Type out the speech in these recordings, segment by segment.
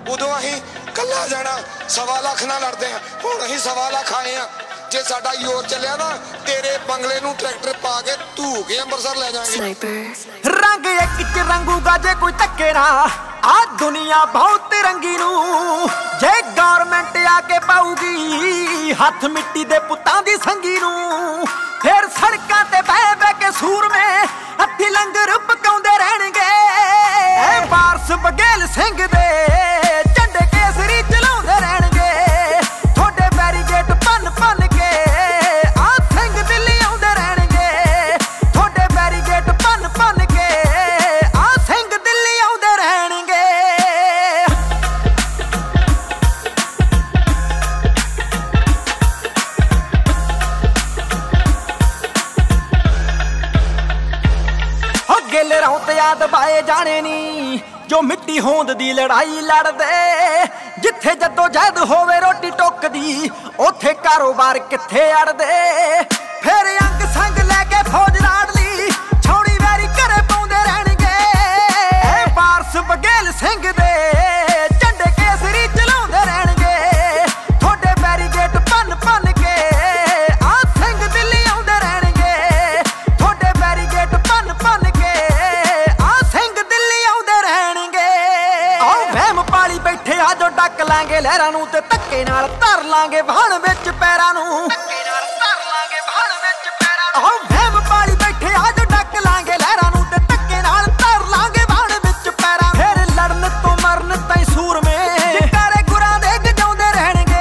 ਉਦੋਂ ਅਸੀਂ ਕੱਲਾ ਜਾਣਾ 1.25 ਲੱਖ ਨਾਲ ਲੜਦੇ ਆ, ਹੁਣ ਅਸੀਂ 1.25 ਲੱਖ ਆਏ ਆ। ਜੇ ਸਾਡਾ ਯੋਰ ਚੱਲਿਆ ਨਾ ਤੇਰੇ ਬੰਗਲੇ ਨੂੰ ਟਰੈਕਟਰ ਪਾ ਕੇ ਧੂ ਕੇ ਅੰਮ੍ਰਿਤਸਰ ਲੈ ਜਾਾਂਗੇ। ਰੰਗ ਇੱਕ ਚ ਰੰਗੂਗਾ ਜੇ ਕੋਈ ਧੱਕੇ ਨਾ ਆ ਦੁਨੀਆ ਬਹੁਤ ਰੰਗੀ ਨੂੰ। ਜੇ ਗੌਰਮੈਂਟ ਆ ਕੇ ਪਾਊਗੀ ਹੱਥ ਮਿੱਟੀ ਦੇ ਪੁੱਤਾਂ ਦੀ ਸੰਗੀ ਨੂੰ, ਫਿਰ ਸੜਕਾਂ ਤੇ ਬਹਿ ਬਹਿ ਕੇ ਸੂਰਮੇ ਹੱਥੀ ਲੰਗਰ ਪਕਾਉਂਦੇ ਰਹਿਣਗੇ। ਐ ਵਾਰਸ ਬਗੇਲ ਸਿੰਘ ਦੇ ਝੰਡੇ ਕੇਸਰੀ ਚਲਾਉਂਦੇ ਰਹਿਣਗੇ। ਤੁਹਾਡੇ ਬੈਰੀਗੇਟ ਭੰਨ ਭੰਨ ਕੇ ਆ ਸਿੰਘ ਦਿੱਲੀ ਆਉਂਦੇ ਰਹਿਣਗੇ। ਤੁਹਾਡੇ ਬੈਰੀਗੇਟ ਭੰਨ ਭੰਨ ਕੇ ਆ ਸਿੰਘ ਦਿੱਲੀ ਆਉਂਦੇ ਰਹਿਣਗੇ। ਹੋ ਗਿੱਲ ਰੌਂਤ ਯਾਦ ਬਾਏ ਜਾਣੇ ਨੀ ਜੋ ਮਿੱਟੀ ਹੋਂਦ ਦੀ ਲੜਾਈ ਲੜਦੇ। ਜਿੱਥੇ ਜਦੋਂ ਜਹਿਦ ਹੋਵੇ ਰੋਟੀ ਟੁੱਕਦੀ ਉੱਥੇ ਕਾਰੋਬਾਰ ਕਿੱਥੇ ਅੜਦੇ। ਫਿਰ ਅੰਗ ਸੰਗ ਲੈ ਕੇ ਫੌਜ ਲਾੜ ਲਈ ਛਾਉਣੀ ਵੈਰੀ ਘਰੇ ਪਾਉਂਦੇ ਰਹਿਣਗੇ। ਐ ਵਾਰਸ ਬਗੇਲ ਸਿੰਘ ਦੇ ਝੰਡੇ ਕੇਸਰੀ ਚਲਾਉਂਦੇ ਰਹਿਣਗੇ। ਤੁਹਾਡੇ ਬੈਰੀਗੇਟ ਭੰਨ ਭੰਨ ਕੇ ਆ ਸਿੰਘ ਦਿੱਲੀ ਆਉਂਦੇ ਰਹਿਣਗੇ। ਤੁਹਾਡੇ ਬੈਰੀਗੇਟ ਭੰਨ ਭੰਨ ਕੇ ਆ ਸਿੰਘ ਦਿੱਲੀ ਆਉਂਦੇ ਰਹਿਣਗੇ। ਆਓ ਵਹਿਮ ਪਾਲੀ ਬੈਠੇ ਆ ਜੋ ਡੱਕ ਲਾਂਗੇ ਲਹਿਰਾਂ ਨੂੰ ਤੇ ਧੱਕੇ ਨਾਲ ਧਰ ਲਾਂਗੇ ਵਾਹਣ ਵਿੱਚ ਪੈਰਾਂ ਨੂੰ। ਆਓ ਵਹਿਮ ਪਾਲੀ ਬੈਠੇ ਆ ਜੋ ਡੱਕ ਲਾਂਗੇ ਲਹਿਰਾਂ ਨੂੰ ਤੇ ਧੱਕੇ ਨਾਲ ਧਰ ਲਾਂਗੇ ਵਾਹਣ ਵਿੱਚ ਪੈਰਾਂ। ਫਿਰ ਲੜਨ ਤੋਂ ਮਰਨ ਤਾਈਂ ਸੂਰਮੇ ਜਕਾਰੇ ਗੁਰਾਂ ਦੇ ਗਜਾਉਂਦੇ ਰਹਿਣਗੇ।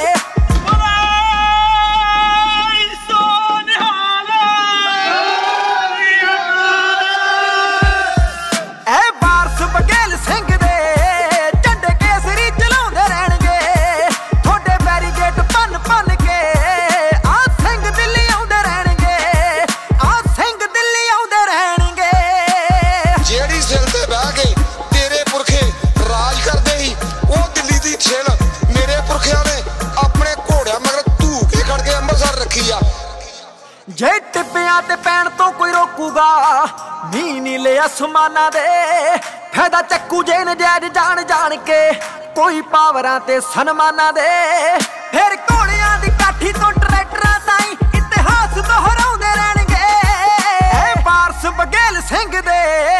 ਐ ਵਾਰਸ ਬਗੇਲ ਸਿੰਘ ਦੇ ਝੰਡੇ ਕੇਸਰੀ ਚਲਾਉਂਦੇ ਰਹਿਣਗੇ। ਤੁਹਾਡੇ ਬੈਰੀਗੇਟ ਭੰਨ ਭੰਨ ਕੇ ਆ ਸਿੰਘ ਦਿੱਲੀ ਆਉਂਦੇ ਰਹਿਣਗੇ। ਆ ਸਿੰਘ ਦਿੱਲੀ ਆਉਂਦੇ ਰਹਿਣਗੇ। ਜਿਹੜੀ ਸਿਲ ਤੇ ਬਹਿ ਕੇ ਤੇਰੇ ਪੁਰਖੇ ਰਾਜ ਕਰਦੇ ਸੀ ਉਹ ਦਿੱਲੀ ਦੀ ਛਿਲ ਮੇਰੇ ਪੁਰਖਿਆਂ ਨੇ ਆਪਣੇ ਘੋੜਿਆਂ ਮਗਰ ਧੂ ਕੇ ਖੜ ਕੇ ਅੰਮ੍ਰਿਤਸਰ ਰੱਖੀ ਆ। ਜੇ ਟਿੱਬਿਆਂ ਤੇ ਪੈਣ ਤੋਂ ਕੋਈ ਰੋਕੂਗਾ ਮੀਂਹ ਨੀਲੇ ਅਸਮਾਨਾਂ ਦੇ। ਫਾਇਦਾ ਚੱਕੂ ਜੇ ਨਜਾਇਜ਼ ਜਾਣ ਜਾਣ ਕੇ ਕੋਈ ਪਾਵਰਾਂ ਤੇ ਸਨਮਾਨਾਂ ਦੇ। ਫਿਰ ਘੋੜਿਆਂ ਦੀ ਕਾਠੀ ਤੋਂ ਟਰੈਕਟਰਾਂ ਤਾਈਂ ਇਤਿਹਾਸ ਦੁਹਰਾਉਂਦੇ ਰਹਿਣਗੇ। ਐ ਵਾਰਸ ਬਗੇਲ ਸਿੰਘ ਦੇ